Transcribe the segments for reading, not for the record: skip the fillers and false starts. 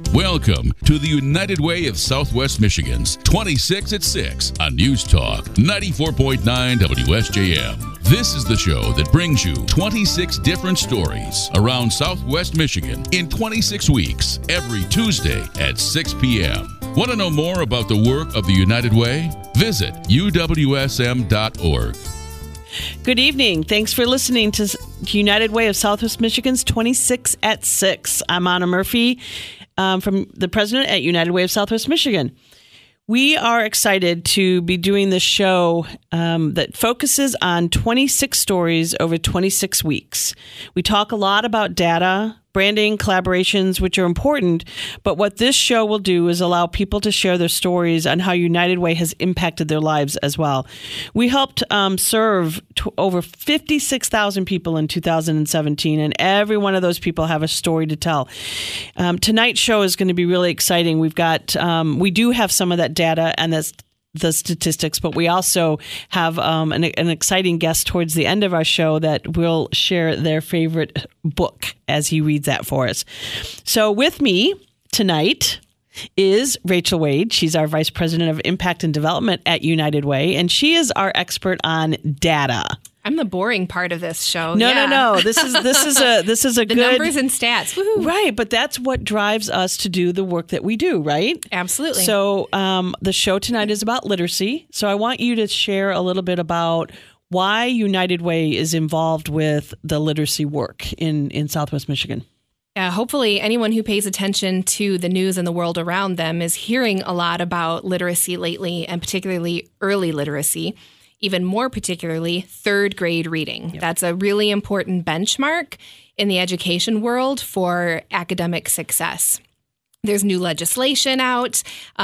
Welcome to the United Way of Southwest Michigan's 26 at 6 on News Talk 94.9 WSJM. This is the show that brings you 26 different stories around Southwest Michigan in 26 weeks, every Tuesday at 6 p.m. Want to know more about the work of the United Way? Visit uwsm.org. Good evening. Thanks for listening to United Way of Southwest Michigan's 26 at 6. I'm Anna Murphy, from the president at United Way of Southwest Michigan. We are excited to be doing this show that focuses on 26 stories over 26 weeks. We talk a lot about data, branding, collaborations, which are important, but what this show will do is allow people to share their stories on how United Way has impacted their lives as well. We helped serve over 56,000 people in 2017, and every one of those people have a story to tell. Tonight's show is going to be really exciting. We do have some of that data and that's the statistics, but we also have an exciting guest towards the end of our show that will share their favorite book as he reads that for us. So with me tonight is Rachel Wade. She's our Vice President of Impact and Development at United Way, and she is our expert on data. I'm the boring part of this show. No. This is a the good numbers and stats. Woohoo. Right, but that's what drives us to do the work that we do, right? Absolutely. So the show tonight is about literacy. So I want you to share a little bit about why United Way is involved with the literacy work in Southwest Michigan. Hopefully anyone who pays attention to the news and the world around them is hearing a lot about literacy lately, and particularly early literacy. Even more particularly, third grade reading. Yep. That's a really important benchmark in the education world for academic success. There's new legislation out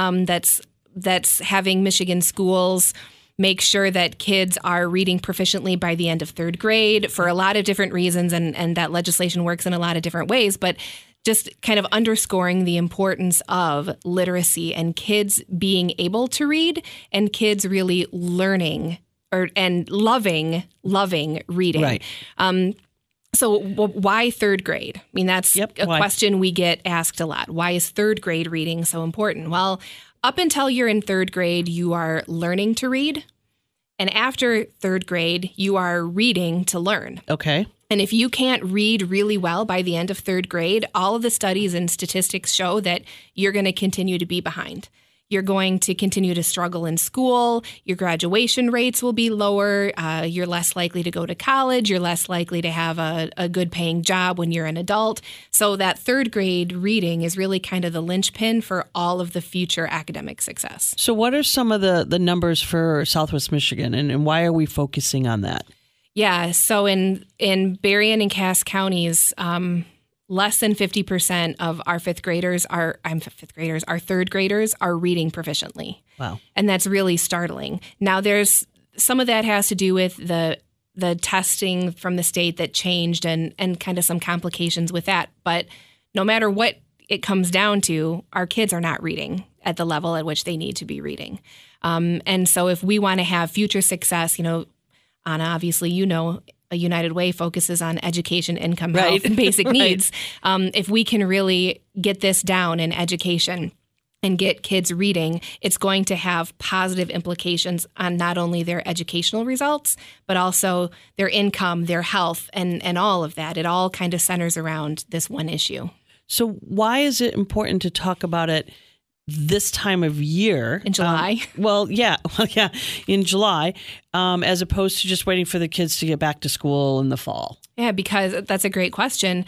that's having Michigan schools make sure that kids are reading proficiently by the end of third grade for a lot of different reasons, and that legislation works in a lot of different ways, but just kind of underscoring the importance of literacy and kids being able to read and kids really learning and loving reading. Right. So why third grade? I mean, that's a why? question we get asked a lot. Why is third grade reading so important? Well, up until you're in third grade, you are learning to read. And after third grade, you are reading to learn. Okay. And if you can't read really well by the end of third grade, all of the studies and statistics show that you're going to continue to be behind. You're going to continue to struggle in school. Your graduation rates will be lower. You're less likely to go to college. You're less likely to have a good paying job when you're an adult. So that third grade reading is really kind of the linchpin for all of the future academic success. So what are some of the numbers for Southwest Michigan, and why are we focusing on that? Yeah, so in Berrien and Cass counties, less than 50% of our third graders are reading proficiently. Wow. And that's really startling. Now, there's some of that has to do with the testing from the state that changed and kind of some complications with that. But no matter what it comes down to, our kids are not reading at the level at which they need to be reading. And so if we want to have future success, Anna, obviously, a United Way focuses on education, income, health, and basic needs. If we can really get this down in education and get kids reading, it's going to have positive implications on not only their educational results, but also their income, their health, and all of that. It all kind of centers around this one issue. So why is it important to talk about it this time of year? In July? In July, as opposed to just waiting for the kids to get back to school in the fall. Yeah, because that's a great question.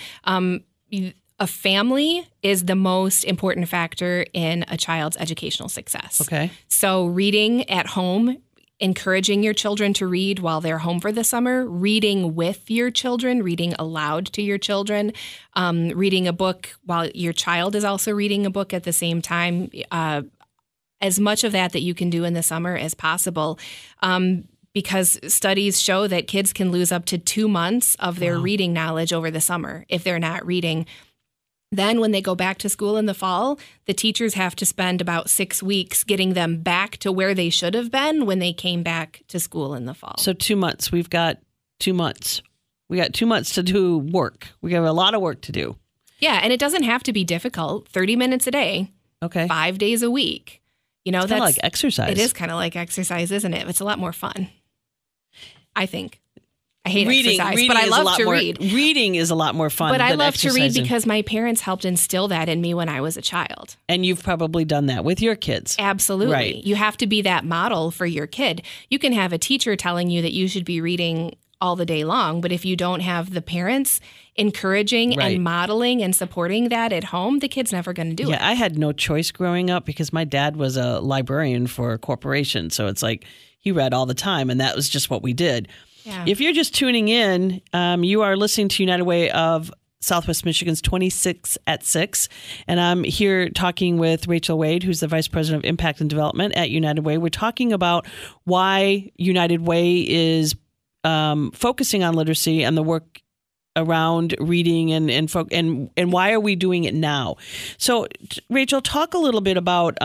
A family is the most important factor in a child's educational success. Okay. So reading at home, encouraging your children to read while they're home for the summer, reading with your children, reading aloud to your children, reading a book while your child is also reading a book at the same time, as much of that you can do in the summer as possible. Because studies show that kids can lose up to 2 months of their reading knowledge over the summer if they're not reading. Then when they go back to school in the fall, the teachers have to spend about 6 weeks getting them back to where they should have been when they came back to school in the fall. So 2 months. We've got 2 months. We got 2 months to do work. We have a lot of work to do. Yeah, and it doesn't have to be difficult. 30 minutes a day, Okay. 5 days a week. You know, It's kind of like exercise. It is kind of like exercise, isn't it? It's a lot more fun, I think. I hate reading, exercise, but I love to read. Reading is a lot more fun. But I than love to read exercising. because my parents helped instill that in me when I was a child. And you've probably done that with your kids. Absolutely. Right. You have to be that model for your kid. You can have a teacher telling you that you should be reading all the day long, but if you don't have the parents encouraging Right. and modeling and supporting that at home, the kid's never going to do it. Yeah, I had no choice growing up because my dad was a librarian for a corporation. So it's like he read all the time, and that was just what we did. Yeah. If you're just tuning in, you are listening to United Way of Southwest Michigan's 26 at 6. And I'm here talking with Rachel Wade, who's the Vice President of Impact and Development at United Way. We're talking about why United Way is focusing on literacy and the work around reading and why are we doing it now? So, Rachel, talk a little bit about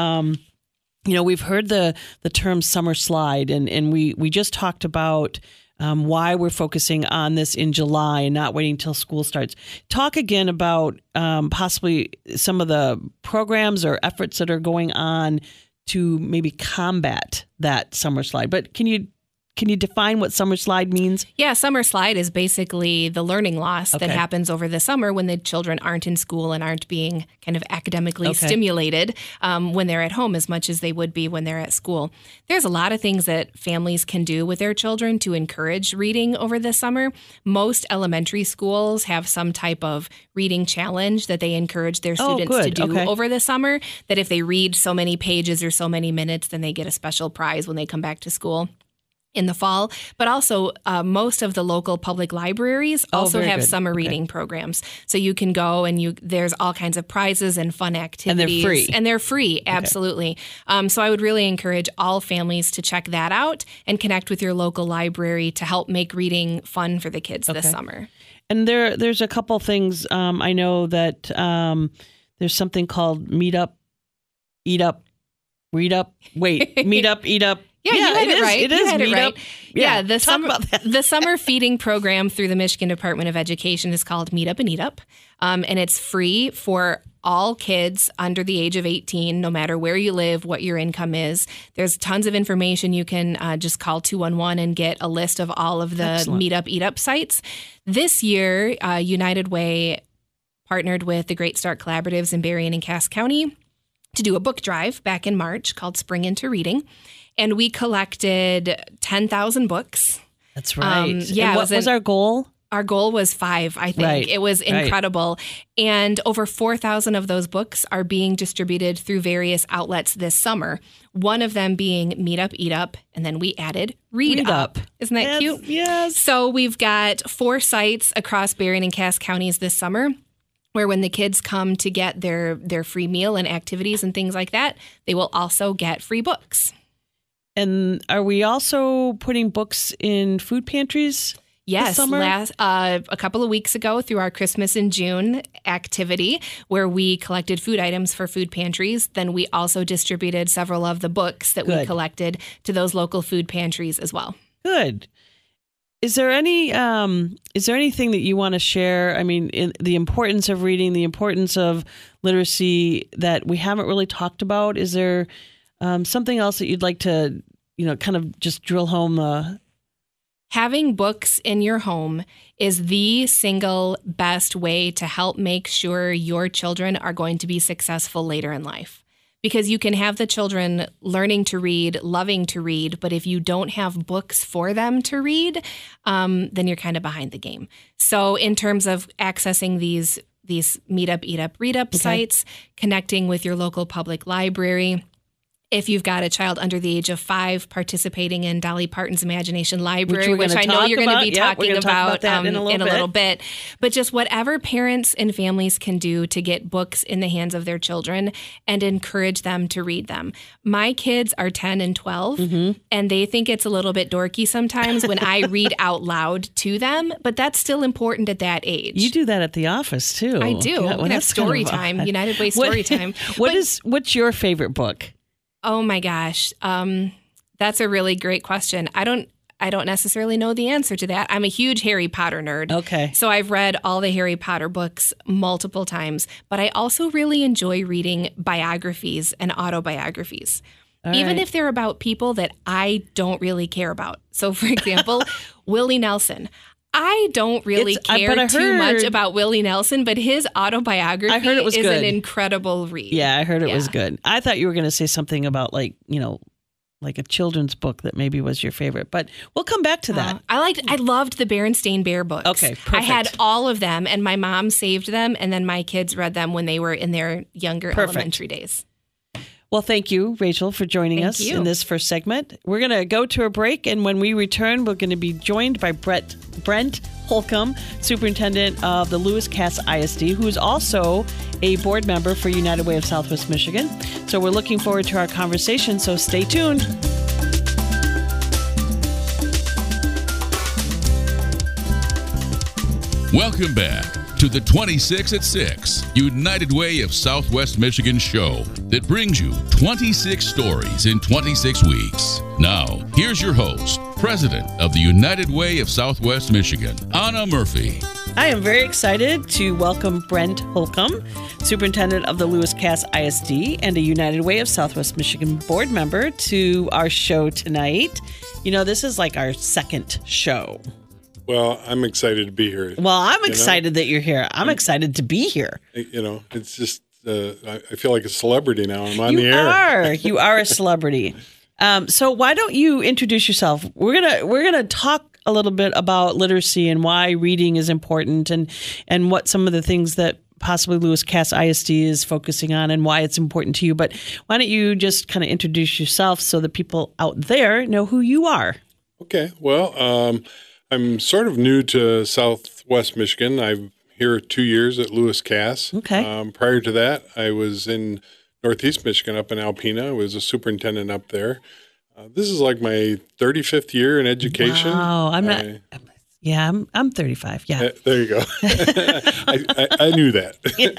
we've heard the term summer slide, and we just talked about why we're focusing on this in July and not waiting until school starts. Talk again about possibly some of the programs or efforts that are going on to maybe combat that summer slide. But can you define what summer slide means? Yeah, summer slide is basically the learning loss that happens over the summer when the children aren't in school and aren't being kind of academically stimulated when they're at home as much as they would be when they're at school. There's a lot of things that families can do with their children to encourage reading over the summer. Most elementary schools have some type of reading challenge that they encourage their students to do over the summer, that if they read so many pages or so many minutes, then they get a special prize when they come back to school in the fall. But also most of the local public libraries also have summer reading programs. So you can go and there's all kinds of prizes and fun activities. And they're free. Absolutely. So I would really encourage all families to check that out and connect with your local library to help make reading fun for the kids this summer. And there's a couple things. I know that there's something called Meet Up, Eat Up, Read Up. Wait, Meet Up, Eat Up. Yeah, you had it right. It is. You had it right. Yeah, the summer feeding program through the Michigan Department of Education is called Meet Up and Eat Up. And it's free for all kids under the age of 18, no matter where you live, what your income is. There's tons of information. You can just call 211 and get a list of all of the Meet Up, Eat Up sites. This year, United Way partnered with the Great Start Collaboratives in Berrien and Cass County to do a book drive back in March called Spring Into Reading. And we collected 10,000 books. That's right. Yeah. What was our goal? Our goal was 5, I think. Right. It was incredible. Right. And over 4,000 of those books are being distributed through various outlets this summer. One of them being Meet Up, Eat Up, and then we added Read Up. Isn't that cute? Yes. So we've got 4 sites across Berrien and Cass counties this summer, where when the kids come to get their free meal and activities and things like that, they will also get free books. And are we also putting books in food pantries? Yes, this summer? A couple of weeks ago through our Christmas in June activity where we collected food items for food pantries. Then we also distributed several of the books that we collected to those local food pantries as well. Good. Is there anything that you want to share? I mean, in the importance of reading, the importance of literacy that we haven't really talked about. Is there something else that you'd like to, kind of just drill home? Having books in your home is the single best way to help make sure your children are going to be successful later in life. Because you can have the children learning to read, loving to read, but if you don't have books for them to read, then you're kind of behind the game. So in terms of accessing these Meet Up, Eat Up, Read Up sites, connecting with your local public library, if you've got a child under the age of 5 participating in Dolly Parton's Imagination Library, which I know you're going to be talking about in a little bit. But just whatever parents and families can do to get books in the hands of their children and encourage them to read them. My kids are 10 and 12, and they think it's a little bit dorky sometimes when I read out loud to them, but that's still important at that age. You do that at the office, too. I do. Yeah, we have story time, United Way story time. What's your favorite book? Oh my gosh. That's a really great question. I don't necessarily know the answer to that. I'm a huge Harry Potter nerd. Okay. So I've read all the Harry Potter books multiple times, but I also really enjoy reading biographies and autobiographies. Even if they're about people that I don't really care about. So, for example, Willie Nelson. I don't really care too much about Willie Nelson, but his autobiography is good. an incredible read. Yeah, I heard it was good. I thought you were going to say something about like a children's book that maybe was your favorite, but we'll come back to that. I loved the Berenstain Bear books. Okay, perfect. I had all of them, and my mom saved them, and then my kids read them when they were in their younger elementary days. Well, thank you, Rachel, for joining us in this first segment. We're going to go to a break, and when we return, we're going to be joined by Brent Holcomb, Superintendent of the Lewis Cass ISD, who is also a board member for United Way of Southwest Michigan. So we're looking forward to our conversation, so stay tuned. Welcome back to the 26 at 6 United Way of Southwest Michigan show that brings you 26 stories in 26 weeks. Now, here's your host, President of the United Way of Southwest Michigan, Anna Murphy. I am very excited to welcome Brent Holcomb, Superintendent of the Lewis Cass ISD and a United Way of Southwest Michigan board member, to our show tonight. You know, this is like our second show. Well, I'm excited to be here. Well, I'm excited that you're here. I'm excited to be here. You know, it's just, I feel like a celebrity now. I'm on the air. You are a celebrity. So why don't you introduce yourself? We're gonna talk a little bit about literacy and why reading is important, and what some of the things that possibly Lewis Cass ISD is focusing on and why it's important to you. But why don't you just kind of introduce yourself so that people out there know who you are? Okay. Well, I'm sort of new to Southwest Michigan. I'm here 2 years at Lewis Cass. Okay. Prior to that, I was in Northeast Michigan up in Alpena. I was a superintendent up there. This is like my 35th year in education. Wow. I'm not. Yeah, I'm 35. Yeah. There you go. I knew that.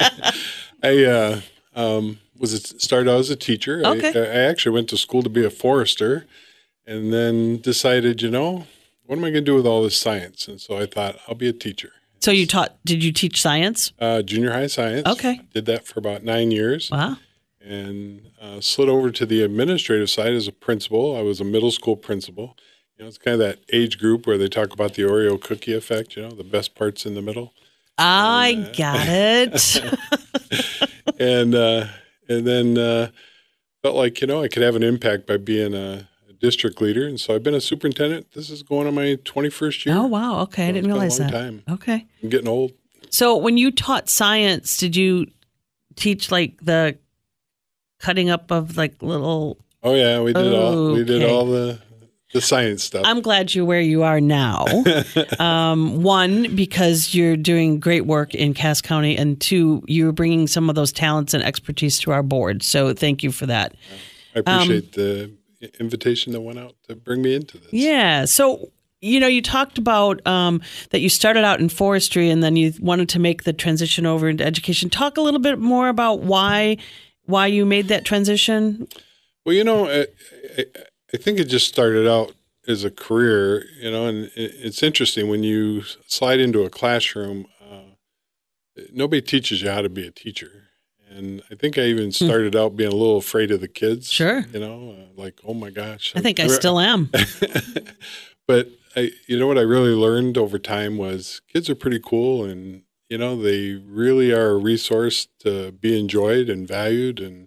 Yeah. Started out as a teacher. Okay. I actually went to school to be a forester, and then decided, what am I going to do with all this science? And so I thought, I'll be a teacher. So did you teach science? Junior high science. Okay. Did that for about 9 years. Wow. And slid over to the administrative side as a principal. I was a middle school principal. It's kind of that age group where they talk about the Oreo cookie effect, the best parts in the middle. I got it. and then felt like, I could have an impact by being a district leader, and so I've been a superintendent. This is going on my 21st year. Oh, wow. Okay, I didn't realize that. It's been a long time. Okay. I'm getting old. So when you taught science, did you teach like the cutting up of like little... Oh, yeah, we did all the science stuff. I'm glad you're where you are now. One, because you're doing great work in Cass County, and two, you're bringing some of those talents and expertise to our board. So thank you for that. I appreciate the invitation that went out to bring me into this. Yeah. So, you talked about that you started out in forestry and then you wanted to make the transition over into education. Talk a little bit more about why you made that transition. Well, I think it just started out as a career, and it's interesting when you slide into a classroom, nobody teaches you how to be a teacher. And I think I even started out being a little afraid of the kids. Sure. Like, oh my gosh. I think I still am. But what I really learned over time was kids are pretty cool, and, they really are a resource to be enjoyed and valued. And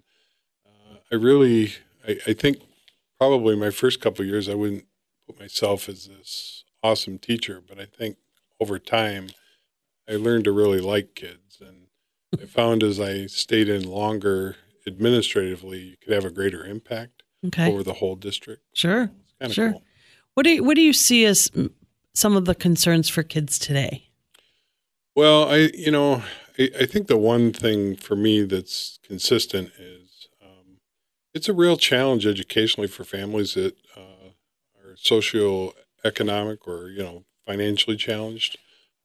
I think probably my first couple of years, I wouldn't put myself as this awesome teacher, but I think over time, I learned to really like kids. And I found as I stayed in longer administratively, you could have a greater impact over the whole district. Sure. It's kind of cool. What do you see as some of the concerns for kids today? Well, I think the one thing for me that's consistent is it's a real challenge educationally for families that are socioeconomic or, financially challenged.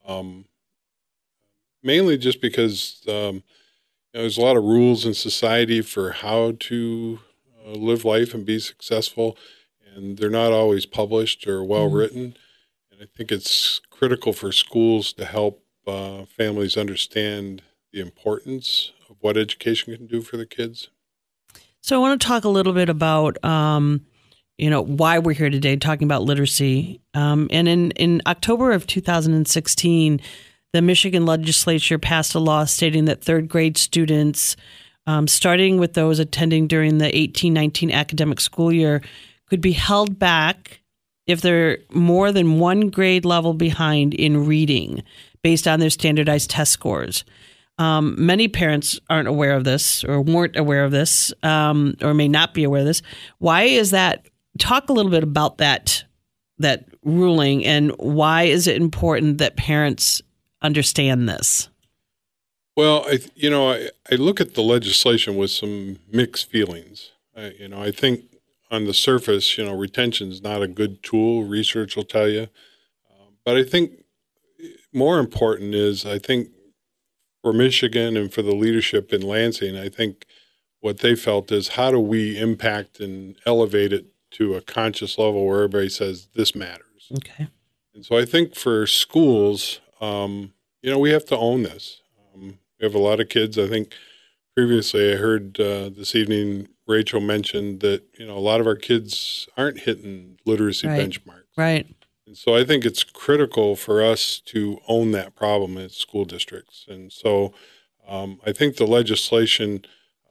Mainly just because there's a lot of rules in society for how to live life and be successful. and they're not always published or well written. And I think it's critical for schools to help families understand the importance of what education can do for their kids. So I want to talk a little bit about, why we're here today, talking about literacy. And in October of 2016, the Michigan legislature passed a law stating that third grade students, starting with those attending during the 18-19 academic school year, could be held back if they're more than one grade level behind in reading based on their standardized test scores. Many parents aren't aware of this or weren't aware of this or may not be aware of this. Why is that? Talk a little bit about that ruling, and why is it important that parents understand this? Well, I look at the legislation with some mixed feelings. I think on the surface, retention is not a good tool. Research will tell you. But I think more important is, I think for Michigan and for the leadership in Lansing, I think what they felt is, how do we impact and elevate it to a conscious level where everybody says this matters? Okay. And so I think for schools, we have to own this. We have a lot of kids. I think previously I heard this evening Rachel mentioned that, a lot of our kids aren't hitting literacy benchmarks. Right. And so I think it's critical for us to own that problem in school districts. And so I think the legislation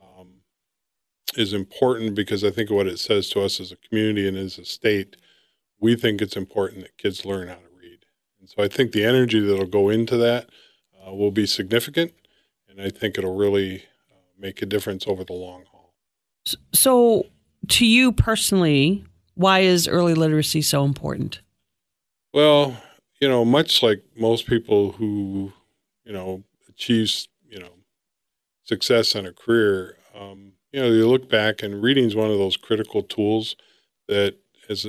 is important because I think what it says to us as a community and as a state, we think it's important that kids learn how to read. And so I think the energy that'll go into that will be significant, and I think it'll really make a difference over the long haul. So to you personally, why is early literacy so important? Well, much like most people who, achieve, success in a career, you look back, and reading is one of those critical tools that is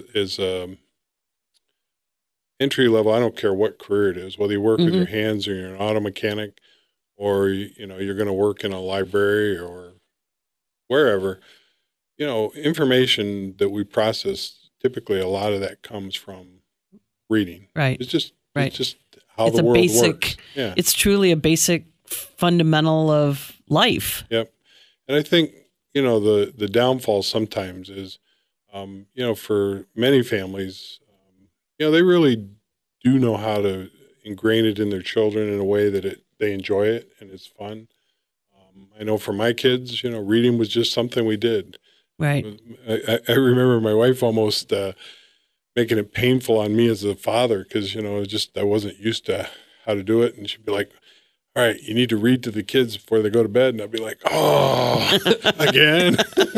entry level. I don't care what career it is, whether you work with your hands or you're an auto mechanic, or you're going to work in a library or wherever. Information that we process, typically a lot of that comes from reading. Right. It's just how it's the a world basic, works. Yeah. It's truly a basic fundamental of life. Yep. And I think, the downfall sometimes is, for many families, they really do know how to ingrain it in their children in a way that they enjoy it and it's fun. I know for my kids, reading was just something we did. Right. I remember my wife almost making it painful on me as a father because, I wasn't used to how to do it. And she'd be like, all right, you need to read to the kids before they go to bed. And I'd be like, oh, again,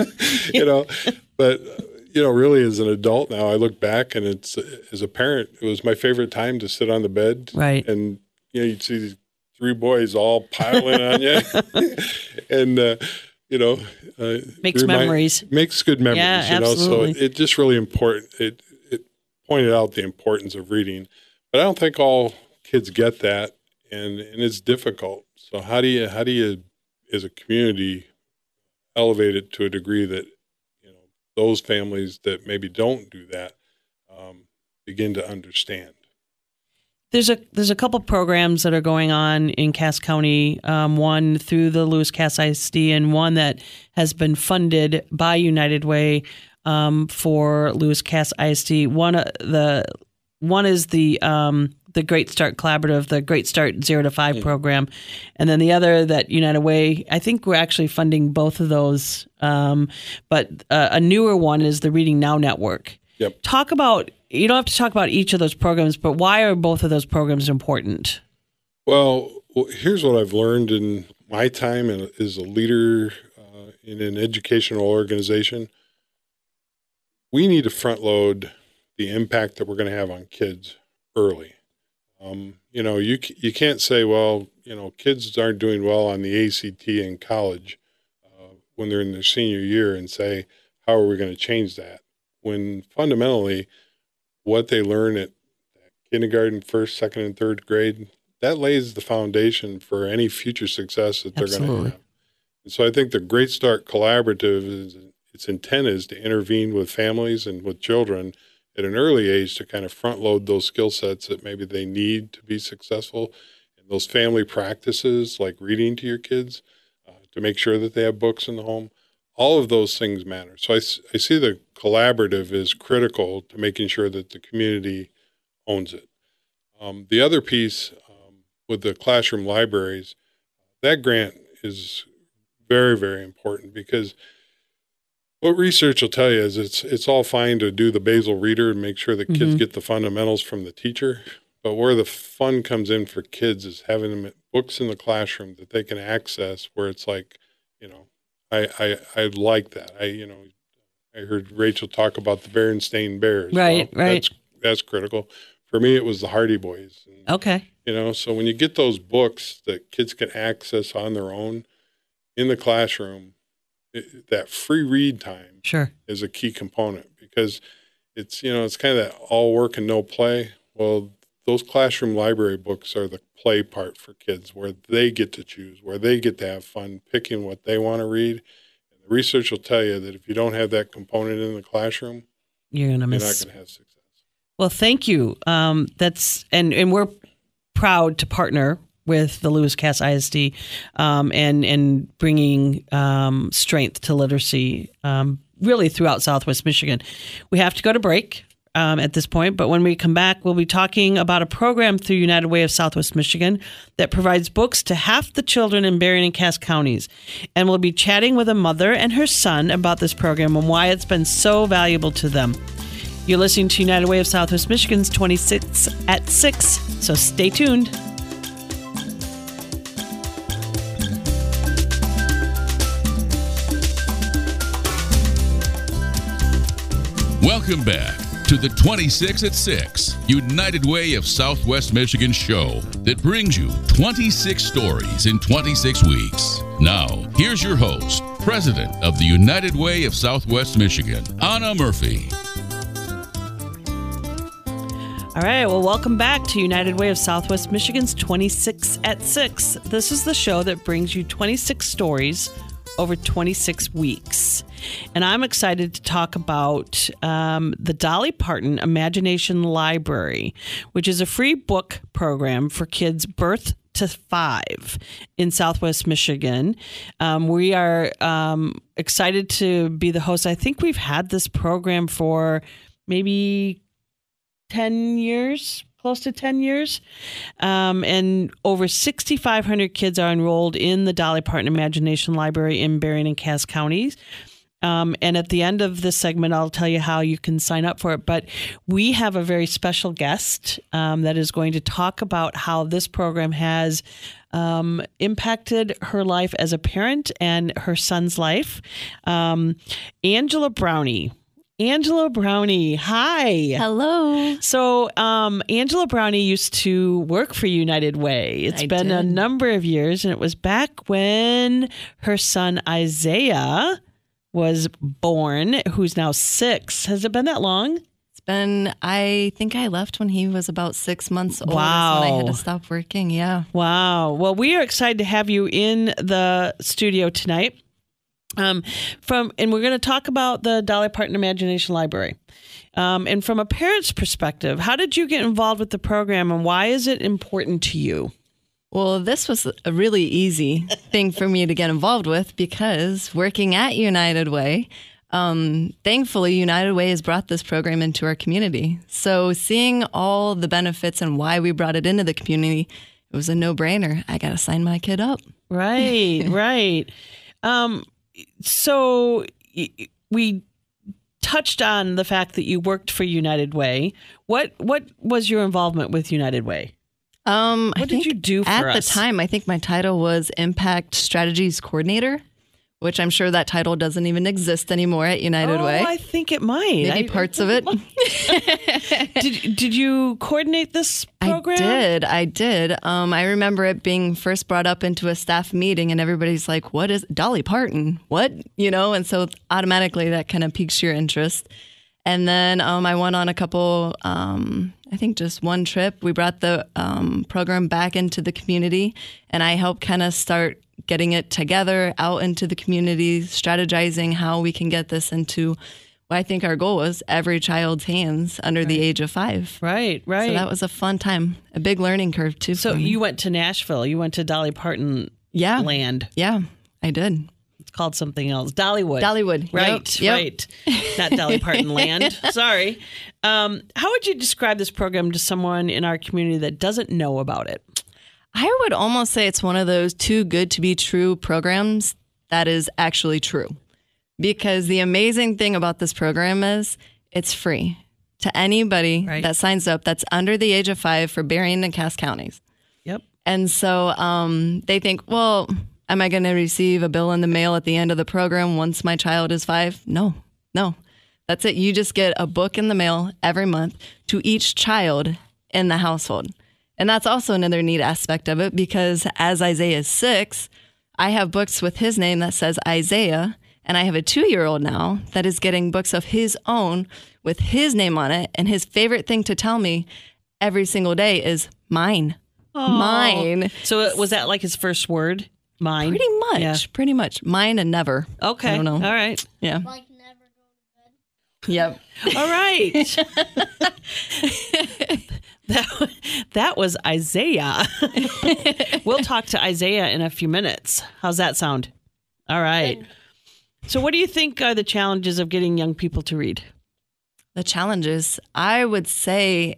but, really as an adult now, I look back and it's, as a parent, it was my favorite time to sit on the bed. Right. And, you'd see these three boys all piling on you and, makes memories. Makes good memories, Yeah, absolutely. So it just really important. It pointed out the importance of reading, but I don't think all kids get that. And it's difficult. So how do you, as a community, elevate it to a degree that those families that maybe don't do that begin to understand? There's a couple programs that are going on in Cass County. One through the Lewis Cass ISD, and one that has been funded by United Way for Lewis Cass ISD. One is the Great Start Collaborative, the Great Start 0 to 5 program. And then the other that United Way, I think we're actually funding both of those. But a newer one is the Reading Now Network. Yep. You don't have to talk about each of those programs, but why are both of those programs important? Well, here's what I've learned in my time as a leader in an educational organization. We need to front load the impact that we're going to have on kids early. You can't say, well, kids aren't doing well on the ACT in college when they're in their senior year and say, how are we going to change that? When fundamentally what they learn at kindergarten, first, second, and third grade, that lays the foundation for any future success that they're going to have. And so I think the Great Start Collaborative its intent is to intervene with families and with children at an early age to kind of front load those skill sets that maybe they need to be successful. And those family practices like reading to your kids, to make sure that they have books in the home, all of those things matter. So I see the collaborative is critical to making sure that the community owns it. The other piece with the classroom libraries, that grant is very, very important, because what research will tell you is it's all fine to do the basal reader and make sure that kids get the fundamentals from the teacher. But where the fun comes in for kids is having them books in the classroom that they can access, where it's like, I like that. I heard Rachel talk about the Berenstain Bears. Right, well, right. That's critical. For me, it was the Hardy Boys. And, Okay. so when you get those books that kids can access on their own in the classroom, that free read time Sure. is a key component, because it's kind of that all work and no play. Well, those classroom library books are the play part for kids, where they get to choose, where they get to have fun picking what they want to read. And the research will tell you that if you don't have that component in the classroom, You're going to you're miss. not going to have success. Well, thank you. That's and we're proud to partner with the Lewis Cass ISD and bringing strength to literacy really throughout Southwest Michigan. We have to go to break at this point, but when we come back, we'll be talking about a program through United Way of Southwest Michigan that provides books to half the children in Berrien and Cass counties. And we'll be chatting with a mother and her son about this program and why it's been so valuable to them. You're listening to United Way of Southwest Michigan's 26 at 6, so stay tuned. Welcome back to the 26 at 6 United Way of Southwest Michigan show that brings you 26 stories in 26 weeks. Now, here's your host, President of the United Way of Southwest Michigan, Anna Murphy. All right, well, welcome back to United Way of Southwest Michigan's 26 at 6. This is the show that brings you 26 stories over 26 weeks. And I'm excited to talk about the Dolly Parton Imagination Library, which is a free book program for kids birth to 5 in Southwest Michigan. We are excited to be the host. I think we've had this program for maybe 10 years, close to 10 years. And over 6,500 kids are enrolled in the Dolly Parton Imagination Library in Berrien and Cass counties. And at the end of this segment, I'll tell you how you can sign up for it. But we have a very special guest that is going to talk about how this program has impacted her life as a parent and her son's life. Angela Brownie. Angela Brownie, hi. Hello. So Angela Brownie used to work for United Way. It's been a number of years, and it was back when her son Isaiah was born, who's now 6. Has it been that long? It's been, I think I left when he was about 6 months old. Wow. When I had to stop working, yeah. Wow. Well, we are excited to have you in the studio tonight. And we're going to talk about the Dolly Parton Imagination Library. And from a parent's perspective, how did you get involved with the program, and why is it important to you? Well, this was a really easy thing for me to get involved with, because working at United Way, thankfully, United Way has brought this program into our community. So seeing all the benefits and why we brought it into the community, it was a no-brainer. I got to sign my kid up. Right, right. So we touched on the fact that you worked for United Way. What was your involvement with United Way? What did you do for us? At the time, I think my title was Impact Strategies Coordinator, which I'm sure that title doesn't even exist anymore at United Way. I think it might. Maybe parts of it. Did you coordinate this program? I did. I remember it being first brought up into a staff meeting, and everybody's like, what is Dolly Parton? What? And so automatically that kind of piques your interest. And then I went on a couple, I think just one trip. We brought the program back into the community, and I helped kind of start getting it together out into the community, strategizing how we can get this into what I think our goal was every child's hands under the age of 5. Right. So that was a fun time, a big learning curve too. So you went to Nashville. You went to Dolly Parton land. Yeah, I did. It's called something else. Dollywood. Dollywood. Right. Yep. Right. Not Dolly Parton land. Sorry. How would you describe this program to someone in our community that doesn't know about it? I would almost say it's one of those too good to be true programs that is actually true. Because the amazing thing about this program is it's free to anybody that signs up that's under the age of 5 for Berrien and Cass counties. Yep. And so they think, well, am I going to receive a bill in the mail at the end of the program once my child is 5? No. That's it. You just get a book in the mail every month to each child in the household. And that's also another neat aspect of it because as Isaiah is 6, I have books with his name that says Isaiah. And I have a 2-year-old now that is getting books of his own with his name on it. And his favorite thing to tell me every single day is mine. Oh. Mine. So was that like his first word? Mine? Pretty much. Mine and never. Okay. I don't know. All right. Yeah. Like never go to bed. Yep. All right. That was Isaiah. We'll talk to Isaiah in a few minutes. How's that sound? All right. Good. So what do you think are the challenges of getting young people to read? The challenges, I would say,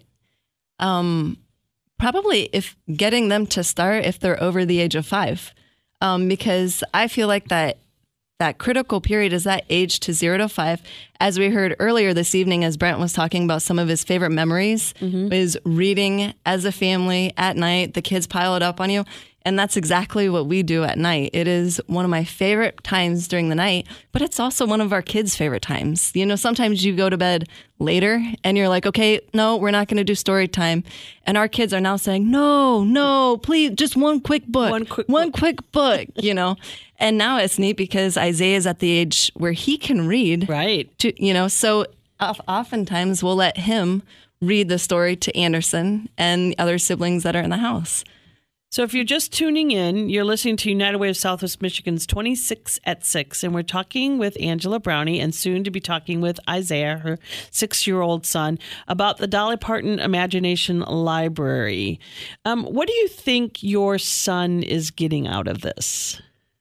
probably if getting them to start if they're over the age of 5, because I feel like that critical period is that age to 0 to 5. As we heard earlier this evening, as Brent was talking about some of his favorite memories, is reading as a family at night. The kids pile it up on you. And that's exactly what we do at night. It is one of my favorite times during the night, but it's also one of our kids' favorite times. You know, sometimes you go to bed later and you're like, okay, no, we're not going to do story time. And our kids are now saying, no, please, just one quick book. One quick book, you know. And now it's neat because Isaiah is at the age where he can read. Right. So oftentimes we'll let him read the story to Anderson and other siblings that are in the house. So if you're just tuning in, you're listening to United Way of Southwest Michigan's 26 at 6, and we're talking with Angela Brownie and soon to be talking with Isaiah, her 6-year-old son, about the Dolly Parton Imagination Library. What do you think your son is getting out of this?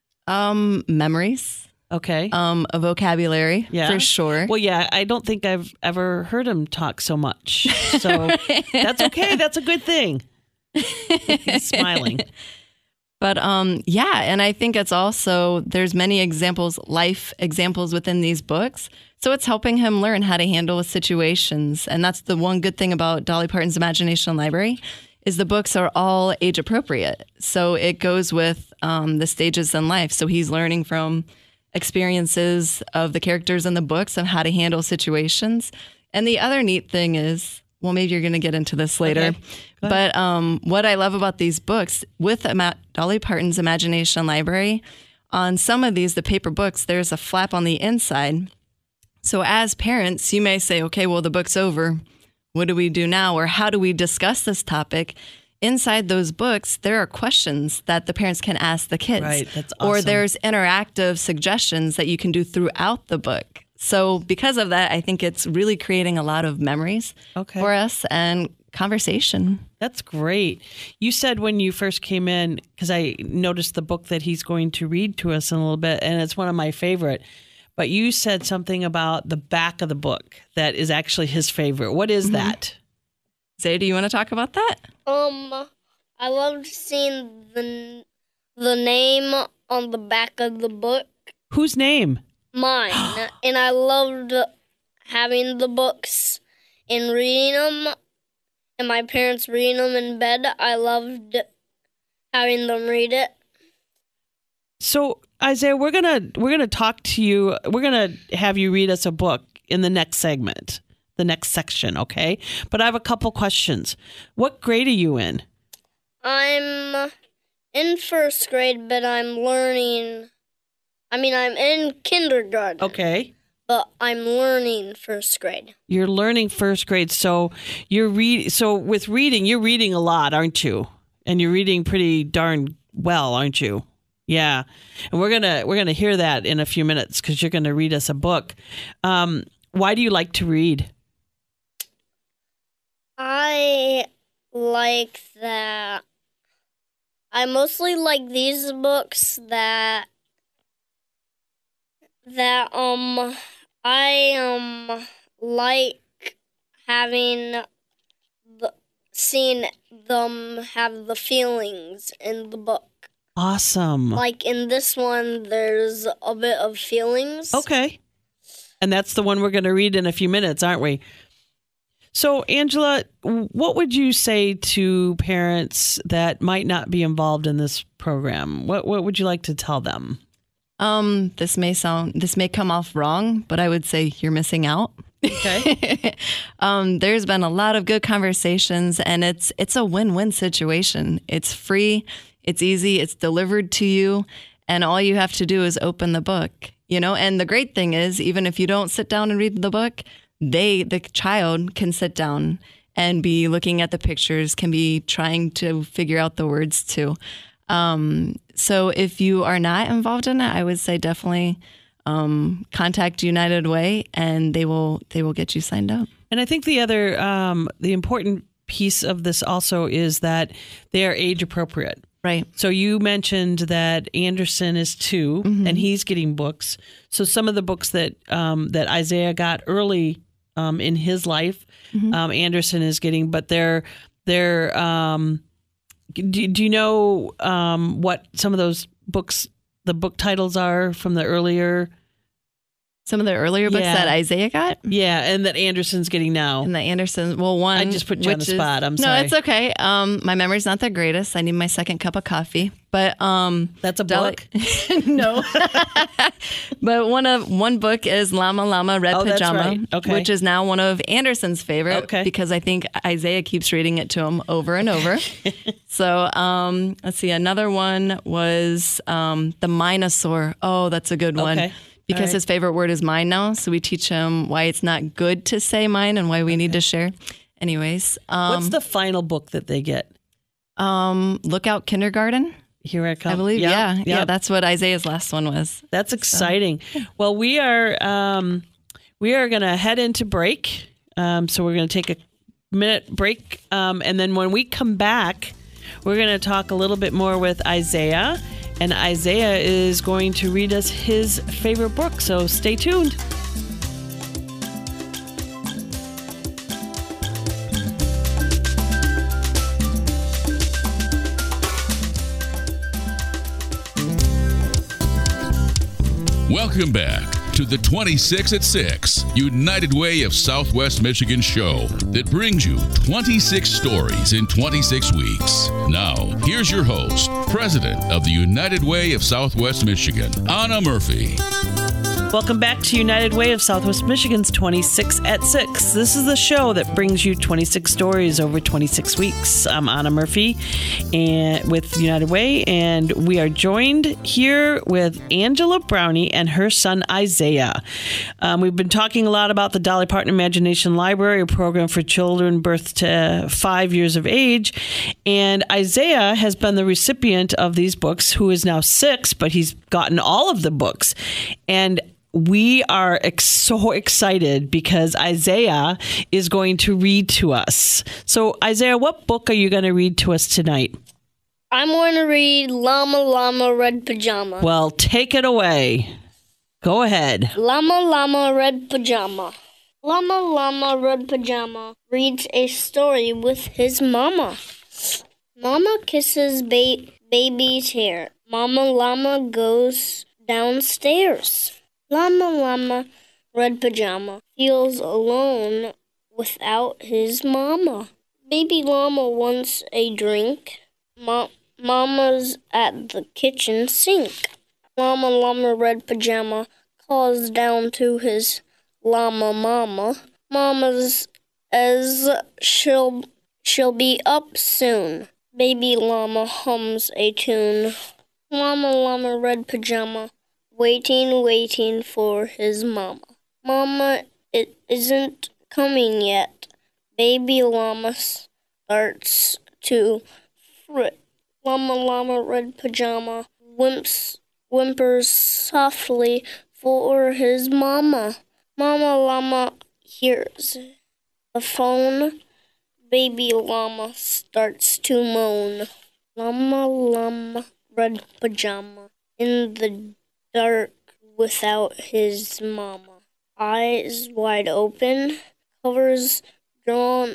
Memories. Okay. A vocabulary, for sure. Well, yeah, I don't think I've ever heard him talk so much. So that's okay. That's a good thing. He's smiling. But and I think it's also, there's many examples, life examples within these books. So it's helping him learn how to handle situations. And that's the one good thing about Dolly Parton's Imagination Library is the books are all age appropriate. So it goes with the stages in life. So he's learning from experiences of the characters in the books of how to handle situations. And the other neat thing is, well, maybe you're going to get into this later. Okay. But what I love about these books with Dolly Parton's Imagination Library, on some of these, the paper books, there's a flap on the inside. So as parents, you may say, okay, well, the book's over. What do we do now? Or how do we discuss this topic? Inside those books, there are questions that the parents can ask the kids. Right, that's awesome. Or there's interactive suggestions that you can do throughout the book. So because of that, I think it's really creating a lot of memories for us and conversation. That's great. You said when you first came in, because I noticed the book that he's going to read to us in a little bit, and it's one of my favorite, but you said something about the back of the book that is actually his favorite. What is that? Zay, do you want to talk about that? I loved seeing the name on the back of the book. Whose name? Mine. And I loved having the books and reading them, and my parents reading them in bed. I loved having them read it. So, Isaiah, we're gonna talk to you. We're gonna have you read us a book in the next segment, the next section, okay? But I have a couple questions. What grade are you in? I'm in first grade, but I'm learning. I'm in kindergarten. Okay. But I'm learning first grade. You're learning first grade, so with reading, you're reading a lot, aren't you? And you're reading pretty darn well, aren't you? Yeah. And we're gonna hear that in a few minutes because you're gonna read us a book. Why do you like to read? I like that. I mostly like these books that I like having seeing them have the feelings in the book. Awesome. Like in this one, there's a bit of feelings. Okay. And that's the one we're going to read in a few minutes, aren't we? So, Angela, what would you say to parents that might not be involved in this program? What would you like to tell them? This may come off wrong, but I would say you're missing out. Okay. There's been a lot of good conversations, and it's a win-win situation. It's free, it's easy, it's delivered to you, and all you have to do is open the book. And the great thing is, even if you don't sit down and read the book, the child can sit down and be looking at the pictures, can be trying to figure out the words too. So if you are not involved in it, I would say definitely contact United Way, and they will get you signed up. And I think the other the important piece of this also is that they are age appropriate. Right. So you mentioned that Anderson is 2 and he's getting books. So some of the books that that Isaiah got early in his life, Anderson is getting, but they're do you know what some of those books, the book titles are from the earlier? Some of the earlier books Yeah. that Isaiah got? Yeah, and that Anderson's getting now. And the Anderson, well, one. I just put you on the which is- spot. I'm No, sorry. it's okay. My memory's not the greatest. I need my second cup of coffee. But That's a book? no. But one book is Llama Llama Red Oh, that's Pajama, right. Okay. which is now one of Anderson's favorite Okay. because I think Isaiah keeps reading it to him over and over. So let's see. Another one was the Minosaur. Oh, that's a good one. Okay. Because All right. his favorite word is mine now. So we teach him why it's not good to say mine and why we need to share. Anyways. What's the final book that they get? Lookout Kindergarten, Here I come. I believe. Yeah. Yep. Yeah. That's what Isaiah's last one was. That's exciting. Well, we are going to head into break. So we're going to take a minute break. And then when we come back, we're going to talk a little bit more with Isaiah. And Isaiah is going to read us his favorite book. So stay tuned. Welcome back to the 26 at 6 United Way of Southwest Michigan show that brings you 26 stories in 26 weeks. Now, here's your host, President of the United Way of Southwest Michigan, Anna Murphy. Welcome back to United Way of Southwest Michigan's 26 at 6. This is the show that brings you 26 stories over 26 weeks. I'm Anna Murphy and with United Way, and we are joined here with Angela Brownie and her son Isaiah. We've been talking a lot about the Dolly Parton Imagination Library, a program for children birth to 5 years of age. And Isaiah has been the recipient of these books, who is now 6, but he's gotten all of the books. And we are so excited because Isaiah is going to read to us. So, Isaiah, what book are you going to read to us tonight? I'm going to read Llama Llama Red Pajama. Well, take it away. Go ahead. Llama Llama Red Pajama. Llama Llama Red Pajama reads a story with his mama. Mama kisses baby's hair. Mama Llama goes downstairs. Llama Llama Red Pajama feels alone without his mama. Baby Llama wants a drink. Mama's at the kitchen sink. Llama Llama Red Pajama calls down to his llama mama. Mama's as she'll be up soon. Baby Llama hums a tune. Llama Llama Red Pajama waiting for his mama. Mama isn't coming yet. Baby Llama starts to fret. Llama Llama Red Pajama whimpers softly for his mama. Mama llama hears the phone. Baby llama starts to moan. Llama, red pajama, in the dark without his mama. Eyes wide open, covers drown.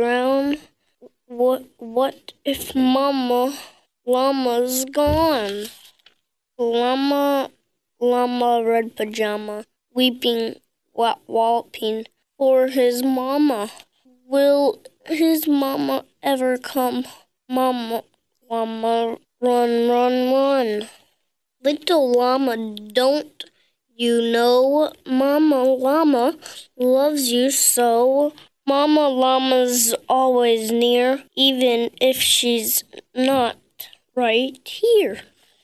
What if Mama Llama's gone? Llama, red pajama, weeping, walloping for his mama. Will his mama ever come? Mama Llama, run. Little llama, don't you know Mama Llama loves you so? Mama Llama's always near, even if she's not right here.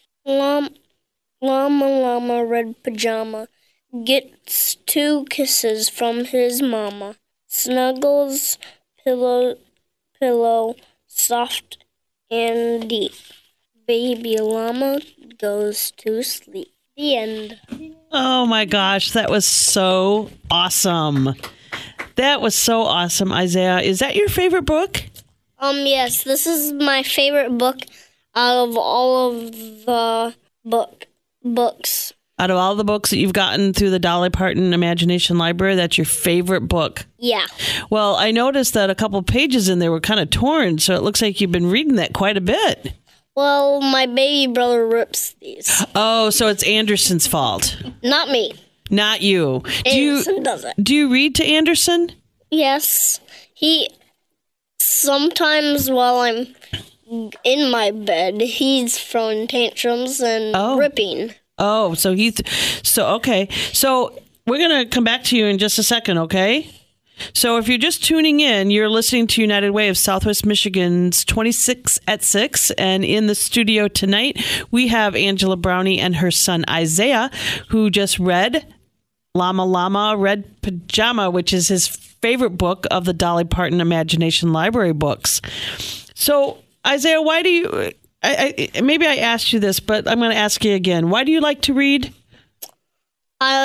Llama, red pajama, gets 2 kisses from his mama. Snuggles, pillow, soft and deep. Baby llama goes to sleep. The end. Oh my gosh, that was so awesome. That was so awesome, Isaiah. Is that your favorite book? Yes, this is my favorite book out of all of the books. Out of all the books that you've gotten through the Dolly Parton Imagination Library, that's your favorite book? Yeah. Well, I noticed that a couple pages in there were kind of torn, so it looks like you've been reading that quite a bit. Well, my baby brother rips these. Oh, so it's Anderson's fault. Not me. Not you. Anderson does it. Do you read to Anderson? Yes. He sometimes while I'm in my bed, he's throwing tantrums and ripping. Oh, so okay. So we're going to come back to you in just a second, okay? So if you're just tuning in, you're listening to United Way of Southwest Michigan's 26 at 6. And in the studio tonight, we have Angela Brownie and her son Isaiah, who just read Llama, Red Pajama, which is his favorite book of the Dolly Parton Imagination Library books. So, Isaiah, why do you... maybe I asked you this, but I'm going to ask you again. Why do you like to read? I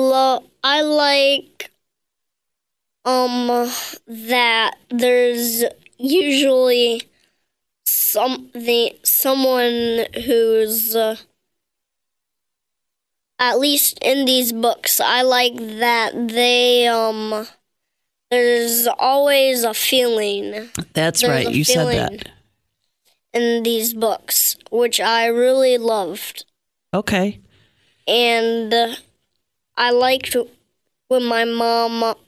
like that there's usually someone who's at least in these books. I like that they there's always a feeling. That's right. You said that. In these books, which I really loved. Okay. And I liked when my mom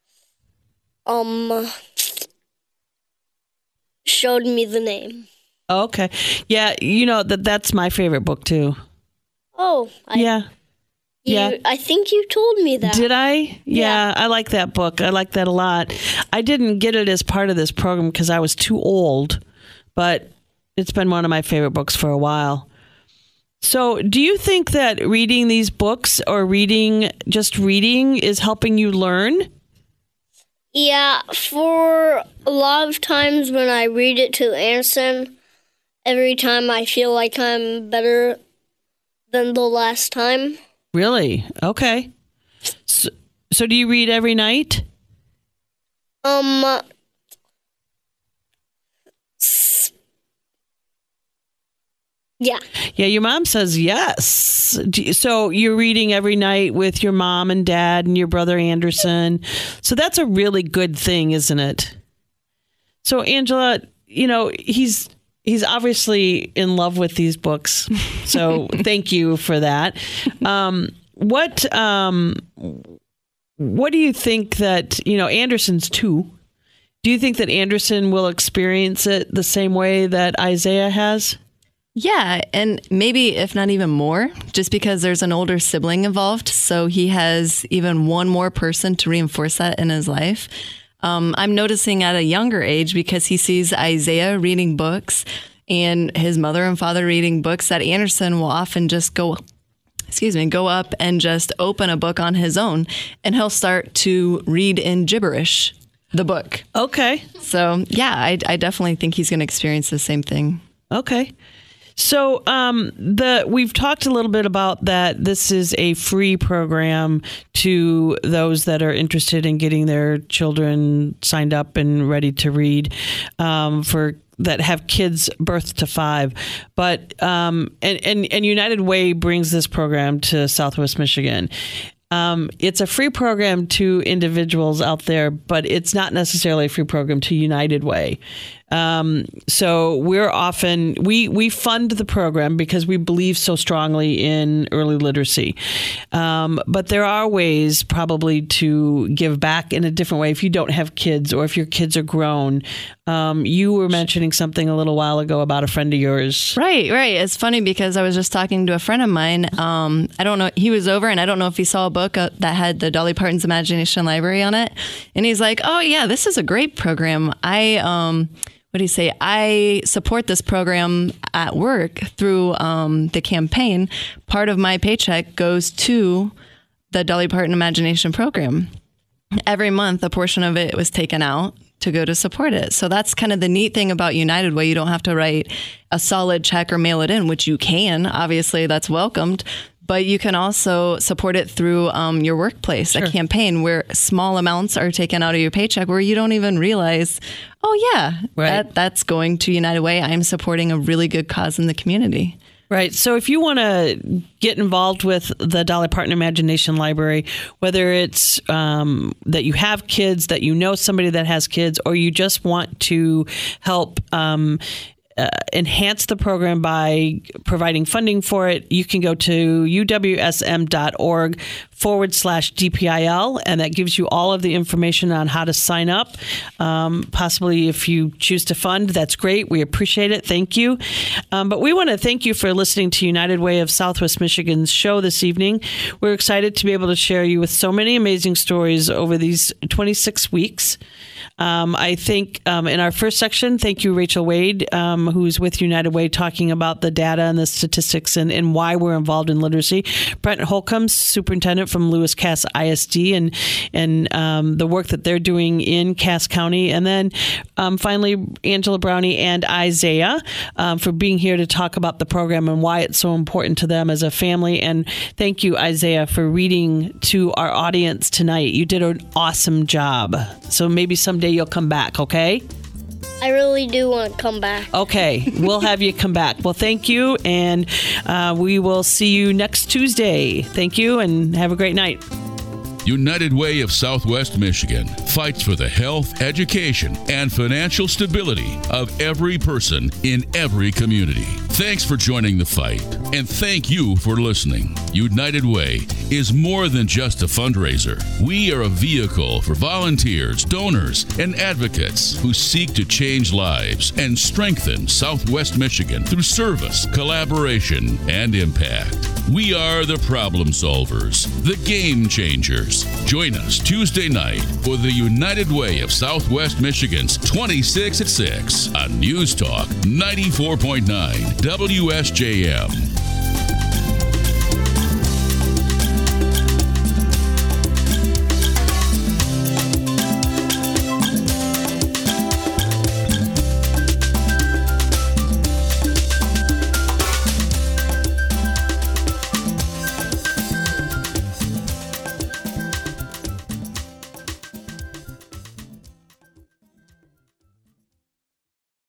showed me the name. Okay. Yeah, you know that's my favorite book too. Oh. Yeah. I think you told me that. Did I? Yeah, I like that book. I like that a lot. I didn't get it as part of this program because I was too old, but it's been one of my favorite books for a while. So do you think that reading these books or reading is helping you learn? Yeah, for a lot of times when I read it to Anderson, every time I feel like I'm better than the last time. Really? Okay. So do you read every night? Yeah. Yeah, your mom says yes. So you're reading every night with your mom and dad and your brother Anderson. So that's a really good thing, isn't it? So Angela, he's obviously in love with these books. So thank you for that. What do you think that, Anderson's 2. Do you think that Anderson will experience it the same way that Isaiah has? Yeah, and maybe if not even more, just because there's an older sibling involved, so he has even one more person to reinforce that in his life. I'm noticing at a younger age, because he sees Isaiah reading books and his mother and father reading books, that Anderson will often just go up and just open a book on his own, and he'll start to read in gibberish, the book. Okay. So, yeah, I definitely think he's going to experience the same thing. Okay. So we've talked a little bit about that. This is a free program to those that are interested in getting their children signed up and ready to read for that have kids birth to 5. But and United Way brings this program to Southwest Michigan. It's a free program to individuals out there, but it's not necessarily a free program to United Way. So we're often, we fund the program because we believe so strongly in early literacy. But there are ways probably to give back in a different way if you don't have kids or if your kids are grown. You were mentioning something a little while ago about a friend of yours. Right. It's funny because I was just talking to a friend of mine. I don't know, he was over and I don't know if he saw a book that had the Dolly Parton's Imagination Library on it. And he's like, oh yeah, this is a great program. I support this program at work through the campaign. Part of my paycheck goes to the Dolly Parton Imagination Program. Every month, a portion of it was taken out to go to support it. So that's kind of the neat thing about United Way. You don't have to write a solid check or mail it in, which you can. Obviously, that's welcomed. But you can also support it through your workplace, a campaign where small amounts are taken out of your paycheck where you don't even realize, oh, yeah, right. That's going to United Way. I'm supporting a really good cause in the community. Right. So if you want to get involved with the Dolly Parton Imagination Library, whether it's that you have kids, that you know somebody that has kids, or you just want to help enhance the program by providing funding for it, you can go to uwsm.org/DPIL, and that gives you all of the information on how to sign up. Possibly if you choose to fund, that's great. We appreciate it. Thank you. But we want to thank you for listening to United Way of Southwest Michigan's show this evening. We're excited to be able to share you with so many amazing stories over these 26 weeks. I think in our first section, thank you, Rachel Wade, who's with United Way, talking about the data and the statistics and why we're involved in literacy. Brent Holcomb, superintendent from Lewis Cass ISD, and the work that they're doing in Cass County. And then finally, Angela Brownie and Isaiah for being here to talk about the program and why it's so important to them as a family. And thank you, Isaiah, for reading to our audience tonight. You did an awesome job. So maybe someday you'll come back, okay? I really do want to come back. Okay, we'll have you come back. Well, thank you, and we will see you next Tuesday. Thank you, and have a great night. United Way of Southwest Michigan fights for the health, education, and financial stability of every person in every community. Thanks for joining the fight, and thank you for listening. United Way is more than just a fundraiser. We are a vehicle for volunteers, donors, and advocates who seek to change lives and strengthen Southwest Michigan through service, collaboration, and impact. We are the problem solvers, the game changers. Join us Tuesday night for the United Way of Southwest Michigan's 26 at 6 on News Talk 94.9 WSJM.